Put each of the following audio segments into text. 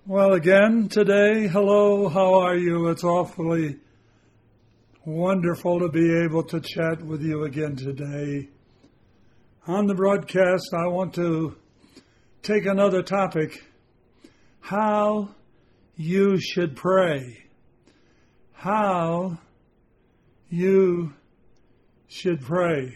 Well, again today, hello, how are you? It's awfully wonderful to be able to chat with you again today. On the broadcast, I want to take another topic, how you should pray. How you should pray.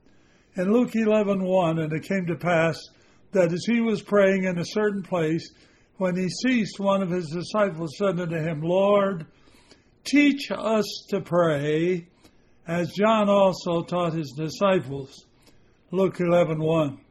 In Luke 11:1, and it came to pass that as he was praying in a certain place, when he ceased, one of his disciples said unto him, Lord, teach us to pray, as John also taught his disciples. Luke 11:1.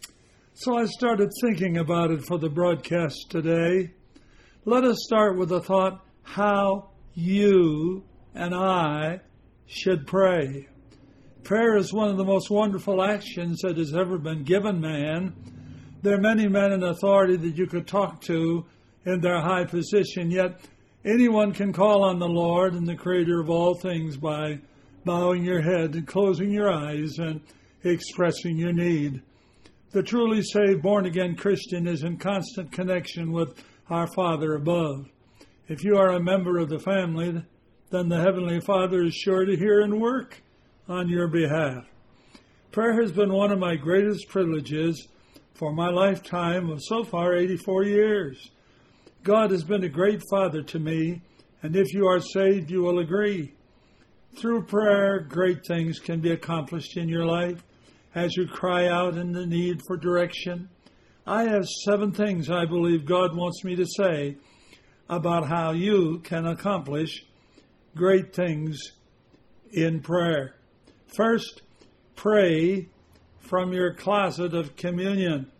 So I started thinking about it for the broadcast today. Let us start with the thought, how you and I should pray. Prayer is one of the most wonderful actions that has ever been given man. There are many men in authority that you could talk to in their high position, yet anyone can call on the Lord and the Creator of all things by bowing your head and closing your eyes and expressing your need. The truly saved, born-again Christian is in constant connection with our Father above. If you are a member of the family, then the Heavenly Father is sure to hear and work on your behalf. Prayer has been one of my greatest privileges for my lifetime of so far 84 years. God has been a great Father to me, and if you are saved, you will agree. Through prayer, great things can be accomplished in your life as you cry out in the need for direction. I have 7 things I believe God wants me to say about how you can accomplish great things in prayer. First, pray from your closet of communion.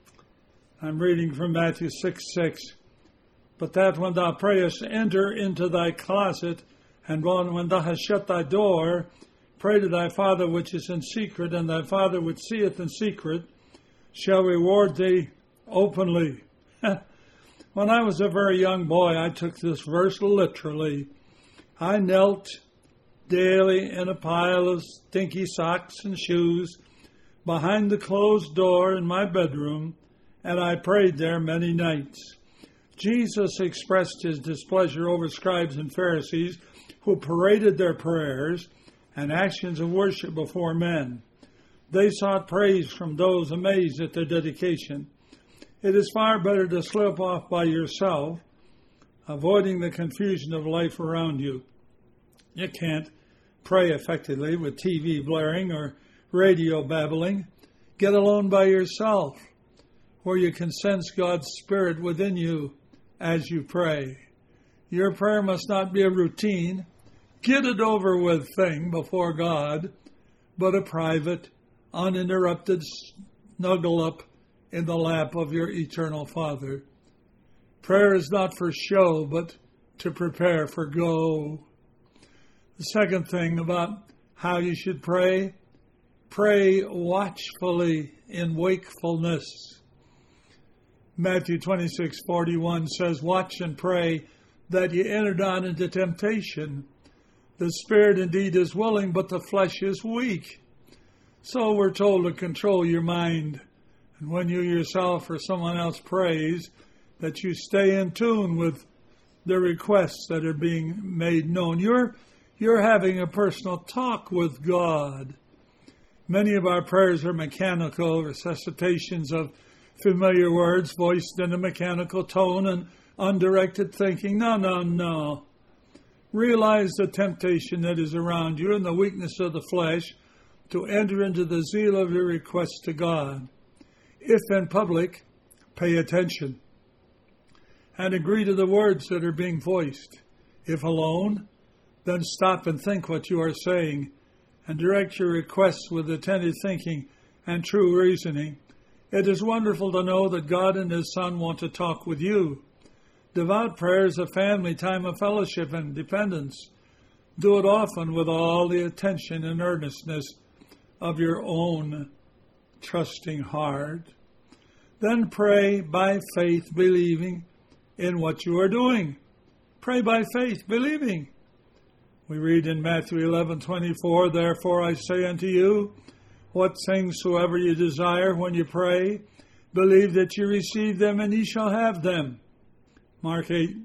I'm reading from Matthew 6:6. But that when thou prayest, enter into thy closet, and when thou hast shut thy door, pray to thy Father which is in secret, and thy Father which seeth in secret shall reward thee openly. When I was a very young boy, I took this verse literally. I knelt daily in a pile of stinky socks and shoes behind the closed door in my bedroom, and I prayed there many nights. Jesus expressed his displeasure over scribes and Pharisees who paraded their prayers and actions of worship before men. They sought praise from those amazed at their dedication. It is far better to slip off by yourself, avoiding the confusion of life around you. You can't pray effectively with TV blaring or radio babbling. Get alone by yourself, where you can sense God's Spirit within you as you pray. Your prayer must not be a routine, get it over with thing before God, but a private, uninterrupted snuggle up in the lap of your eternal Father. Prayer is not for show, but to prepare for go. The second thing about how you should pray, pray watchfully in wakefulness. Matthew 26:41 says, watch and pray that ye enter not into temptation. The spirit indeed is willing, but the flesh is weak. So we're told to control your mind. And when you yourself or someone else prays, that you stay in tune with the requests that are being made known. You're having a personal talk with God. Many of our prayers are mechanical recitations of familiar words voiced in a mechanical tone and undirected thinking. No. Realize the temptation that is around you and the weakness of the flesh to enter into the zeal of your request to God. If in public, pay attention and agree to the words that are being voiced. If alone, then stop and think what you are saying and direct your requests with attentive thinking and true reasoning. It is wonderful to know that God and His Son want to talk with you. Devout prayer is a family time of fellowship and dependence. Do it often with all the attention and earnestness of your own trusting heart. Then pray by faith, believing in what you are doing. Pray by faith, believing. We read in Matthew 11:24, therefore I say unto you, what things soever you desire when you pray, believe that you receive them and ye shall have them. Mark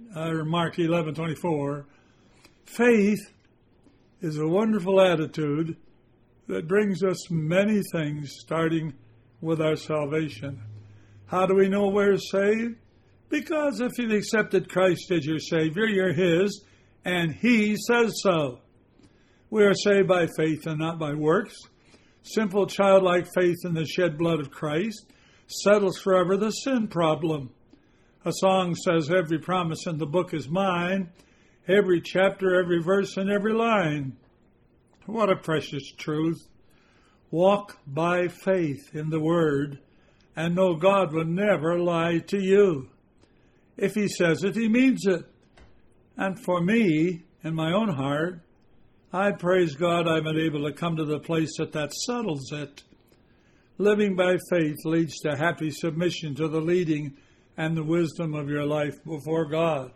11:24. Faith is a wonderful attitude that brings us many things, starting with our salvation. How do we know we're saved? Because if you've accepted Christ as your Savior, you're His, and He says so. We are saved by faith and not by works. Simple childlike faith in the shed blood of Christ settles forever the sin problem. A song says, every promise in the book is mine, every chapter, every verse, and every line. What a precious truth. Walk by faith in the Word, and know God will never lie to you. If He says it, He means it. And for me, in my own heart, I praise God I've been able to come to the place that settles it. Living by faith leads to happy submission to the leading and the wisdom of your life before God.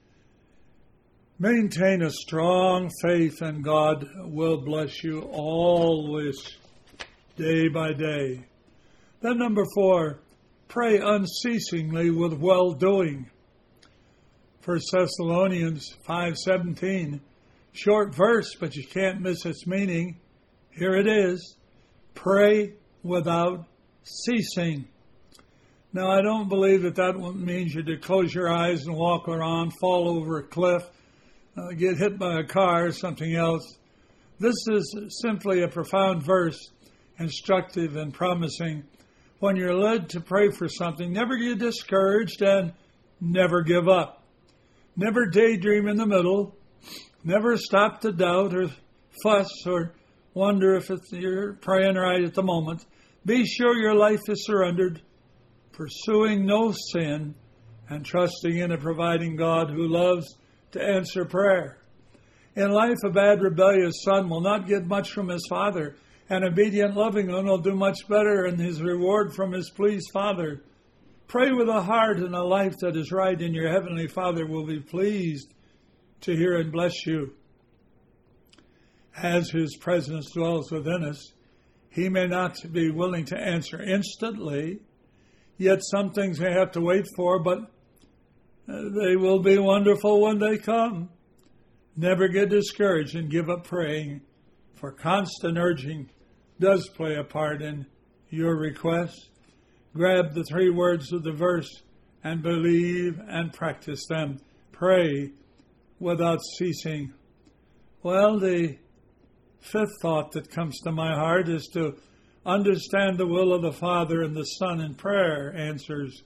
Maintain a strong faith, and God will bless you always, day by day. Then number 4, pray unceasingly with well-doing. 1 Thessalonians 5:17, short verse, but you can't miss its meaning. Here it is, pray without ceasing. Now, I don't believe that means you to close your eyes and walk around, fall over a cliff, get hit by a car or something else. This is simply a profound verse, instructive and promising. When you're led to pray for something, never get discouraged and never give up. Never daydream in the middle. Never stop to doubt or fuss or wonder if you're praying right at the moment. Be sure your life is surrendered, pursuing no sin, and trusting in a providing God who loves to answer prayer. In life, a bad, rebellious son will not get much from his father. An obedient, loving one will do much better in his reward from his pleased Father. Pray with a heart and a life that is right, and your Heavenly Father will be pleased to hear and bless you. As His presence dwells within us, He may not be willing to answer instantly, yet some things may have to wait for, but they will be wonderful when they come. Never get discouraged and give up praying, for constant urging does play a part in your request. Grab the 3 words of the verse and believe and practice them. Pray without ceasing. Well, the 5th thought that comes to my heart is to understand the will of the Father and the Son in prayer answers.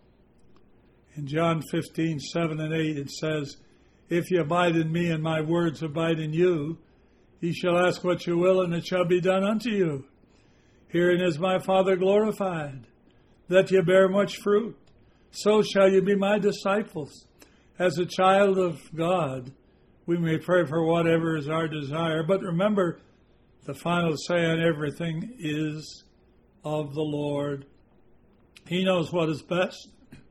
In John 15:7 and 8 it says, if you abide in me and my words abide in you, ye shall ask what you will, and it shall be done unto you. Herein is my Father glorified, that ye bear much fruit. So shall you be my disciples. As a child of God, we may pray for whatever is our desire. But remember, the final say on everything is of the Lord. He knows what is best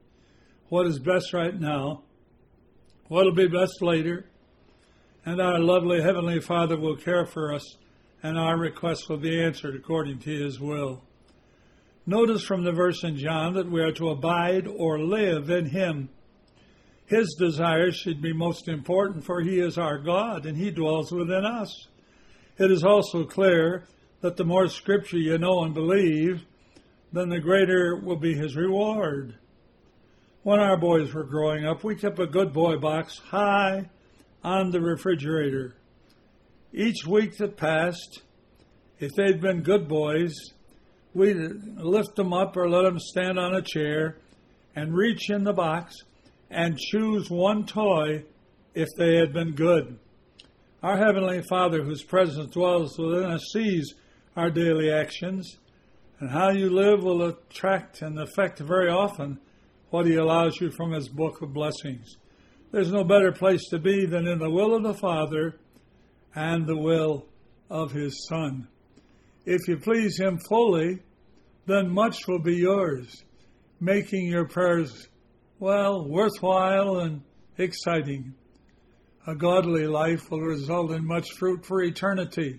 right now, what will be best later. And our lovely Heavenly Father will care for us, and our requests will be answered according to His will. Notice from the verse in John that we are to abide or live in Him. His desires should be most important, for He is our God, and He dwells within us. It is also clear that the more Scripture you know and believe, then the greater will be His reward. When our boys were growing up, we kept a good boy box high on the refrigerator. Each week that passed, if they'd been good boys, we'd lift them up or let them stand on a chair and reach in the box and choose one toy if they had been good. Our Heavenly Father, whose presence dwells within us, sees our daily actions, and how you live will attract and affect very often what He allows you from His book of blessings. There's no better place to be than in the will of the Father and the will of His Son. If you please Him fully, then much will be yours, making your prayers, worthwhile and exciting. A godly life will result in much fruit for eternity.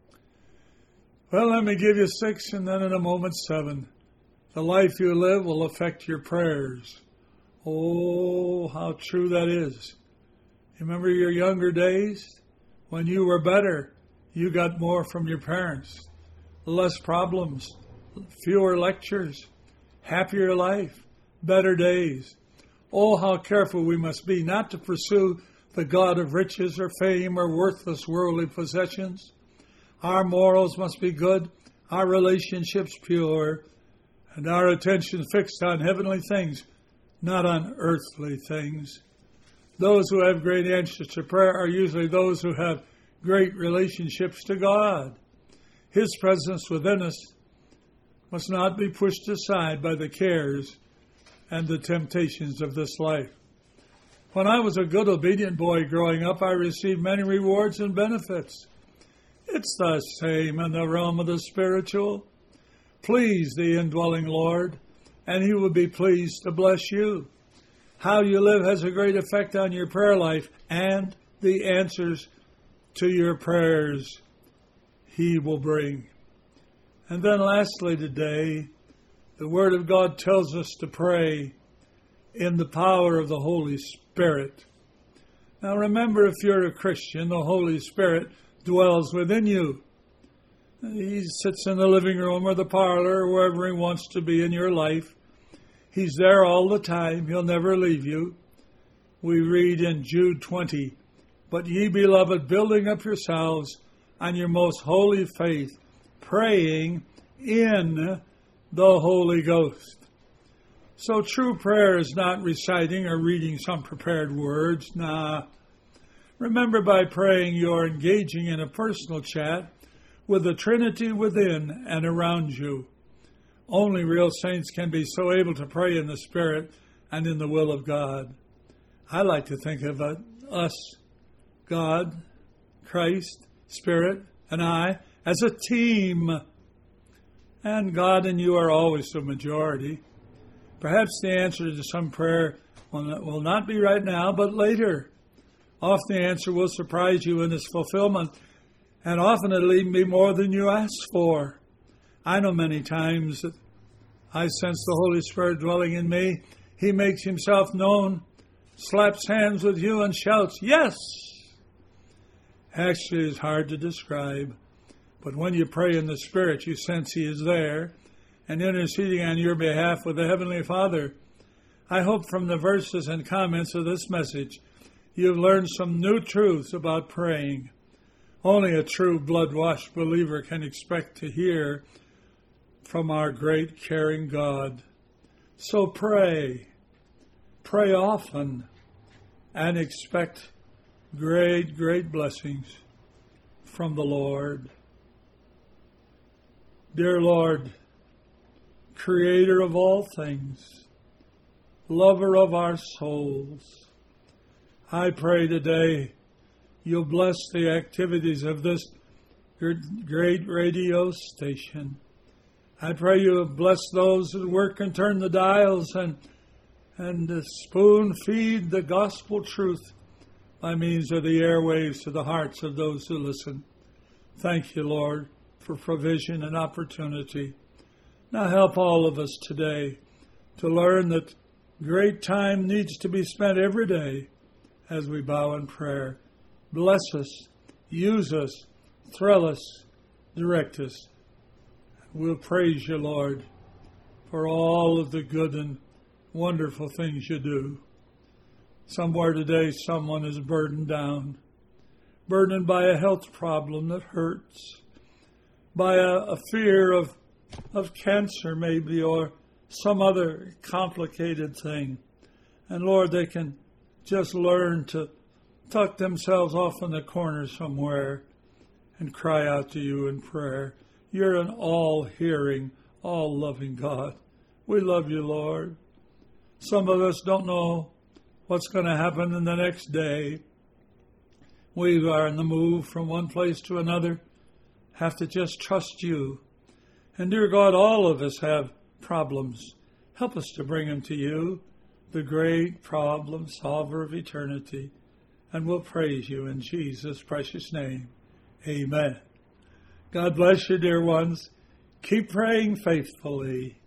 Well, let me give you 6 and then in a moment 7. The life you live will affect your prayers. Oh, how true that is. Remember your younger days? When you were better, you got more from your parents. Less problems, fewer lectures, happier life, better days. Oh, how careful we must be not to pursue the God of riches or fame or worthless worldly possessions. Our morals must be good, our relationships pure, and our attention fixed on heavenly things, not on earthly things. Those who have great answers to prayer are usually those who have great relationships to God. His presence within us must not be pushed aside by the cares and the temptations of this life. When I was a good, obedient boy growing up, I received many rewards and benefits. It's the same in the realm of the spiritual. Please the indwelling Lord, and He will be pleased to bless you. How you live has a great effect on your prayer life and the answers to your prayers He will bring. And then lastly today, the Word of God tells us to pray in the power of the Holy Spirit. Now remember, if you're a Christian, the Holy Spirit dwells within you. He sits in the living room or the parlor or wherever He wants to be in your life. He's there all the time. He'll never leave you. We read in Jude 20, "But ye, beloved, building up yourselves on your most holy faith, praying in the Holy Ghost." So true prayer is not reciting or reading some prepared words. Remember, by praying, you're engaging in a personal chat with the Trinity within and around you. Only real saints can be so able to pray in the Spirit and in the will of God. I like to think of us, God, Christ, Spirit, and I, as a team. And God and you are always the majority. Perhaps the answer to some prayer will not be right now, but later. Often the answer will surprise you in its fulfillment, and often it'll even be more than you asked for. I know many times that I sense the Holy Spirit dwelling in me. He makes Himself known, slaps hands with you, and shouts, "Yes!" Actually, it's hard to describe. But when you pray in the Spirit, you sense He is there and interceding on your behalf with the Heavenly Father. I hope from the verses and comments of this message, you've learned some new truths about praying. Only a true blood-washed believer can expect to hear from our great caring God. So pray often, and expect great, great blessings from the Lord. Dear Lord, Creator of all things, lover of our souls, I pray today You'll bless the activities of this great radio station. I pray You'll bless those who work and turn the dials and spoon feed the gospel truth by means of the airwaves to the hearts of those who listen. Thank You, Lord, for provision and opportunity. Now help all of us today to learn that great time needs to be spent every day as we bow in prayer. Bless us, use us, thrill us, direct us. We'll praise You, Lord, for all of the good and wonderful things You do. Somewhere today, someone is burdened down, burdened by a health problem that hurts, by a fear of cancer maybe, or some other complicated thing. And Lord, they can just learn to tuck themselves off in the corner somewhere and cry out to You in prayer. You're an all-hearing, all-loving God. We love You, Lord. Some of us don't know what's going to happen in the next day. We are in the move from one place to another, have to just trust You. And dear God, all of us have problems. Help us to bring them to You, the great problem solver of eternity. And we'll praise You in Jesus' precious name. Amen. God bless you, dear ones. Keep praying faithfully.